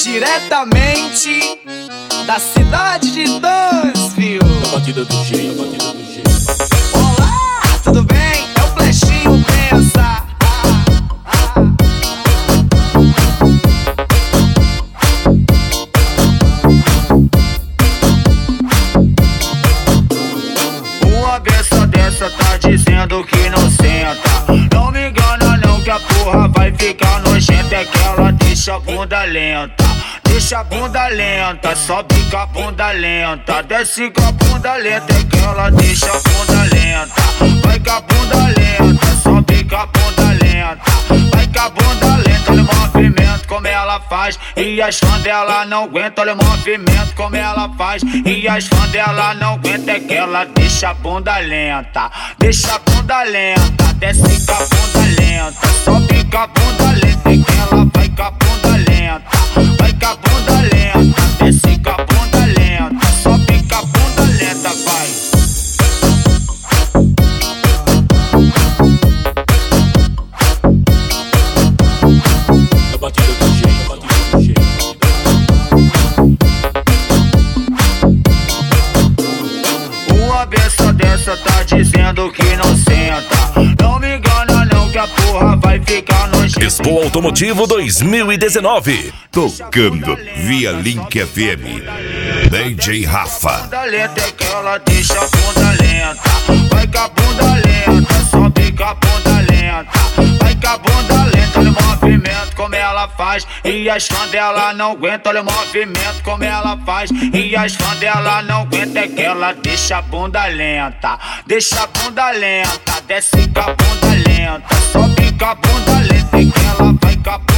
Diretamente da cidade de Dansville. A batida do jeito, a batida do jeito. Olá, tudo bem? É o Flechinho Pensa. Uma besta dessa tá dizendo que não senta. Não me engana não que a porra vai ficar nojenta. É que ela deixa a bunda lenta. Deixa a bunda lenta, sobe com a bunda lenta. Desce com a bunda lenta, é que ela deixa a bunda lenta. Vai com a bunda lenta, sobe com a bunda lenta. Vai com a bunda lenta, olha o movimento como ela faz. E as fãs dela não aguentam, olha o movimento como ela faz. E as fãs dela não aguentam, é que ela deixa a bunda lenta. Deixa a bunda lenta, desce com a bunda lenta. Sobe com a bunda lenta, é que ela vai com a bunda lenta. Vai com a bunda lenta, desce com a bunda lenta. Sobe com a bunda lenta, vai. A batida do jeito, a batida do jeito. Uma besta dessa tá dizendo que não senta. Não me engana não que a porra vai ficar nojenta. Expo Automotivo 2019. Tocando via Link FM. DJ Rafa. Bunda lenta é que ela deixa a bunda lenta. Vai com a bunda lenta, sobe com a bunda lenta. Vai com a bunda lenta, olha o movimento como ela faz. E as fãs dela não aguentam, olha o movimento como ela faz. E as fãs dela não aguentam, é que ela deixa a bunda lenta. Deixa a bunda lenta, desce com a bunda lenta. Sobe com a bunda lenta, é que ela vai com a bunda lenta.